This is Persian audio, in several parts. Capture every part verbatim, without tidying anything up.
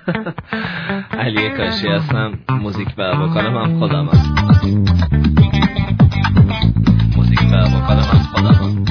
علی کاشی هستم، موزیک و وکالم هم خودم هم. موزیک و وکالم هم خودم هم.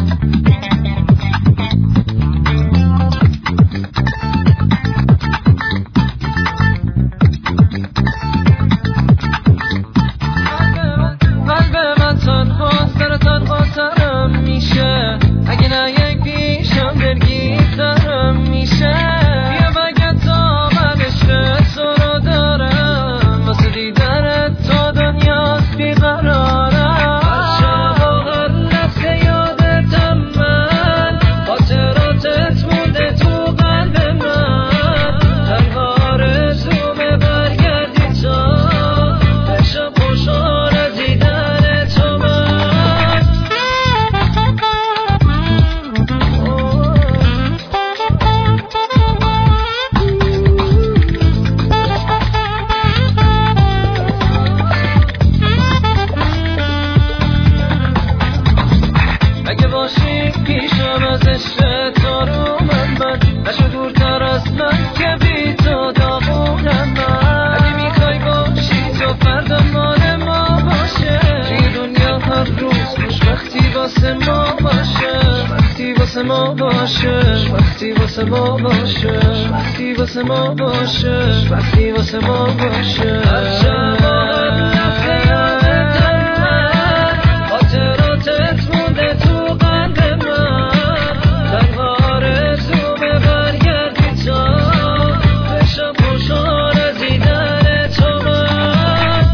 پیشم از عشق تو رو من بد نشو دورتر از من که بی تو داغونم من. اگه میخوای باشی تو فردا مال ما باشه، توی دنیا هر روز خوشبختی واسه ما باشه، وقتی واسه ما باشه، وقتی واسه ما باشه، وقتی واسه ما باشه، وقتی واسه ما باشه. هر شب آهد لحظه یادتم من، خاطراتت مونده تو قلب من. تنها آرزومه برگردی تا بشم خوشحال از دیدن تو من.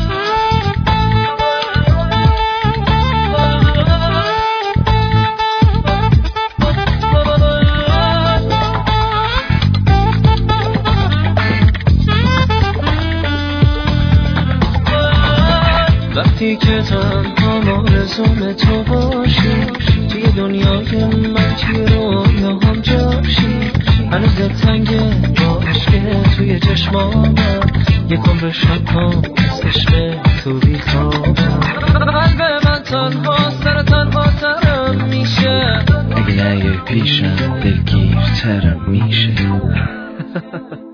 وقتی که تنها آرزوم تو باشی، توی دنیای من توی رویا هم جاشی. هنوز تنگه با عشق توی چشمامم، یک عمر شب کن از عشق تو بیخوابم. قلب من تنها سر تنها ترم میشه، اگه نیای پیشم دلگیرترم میشه.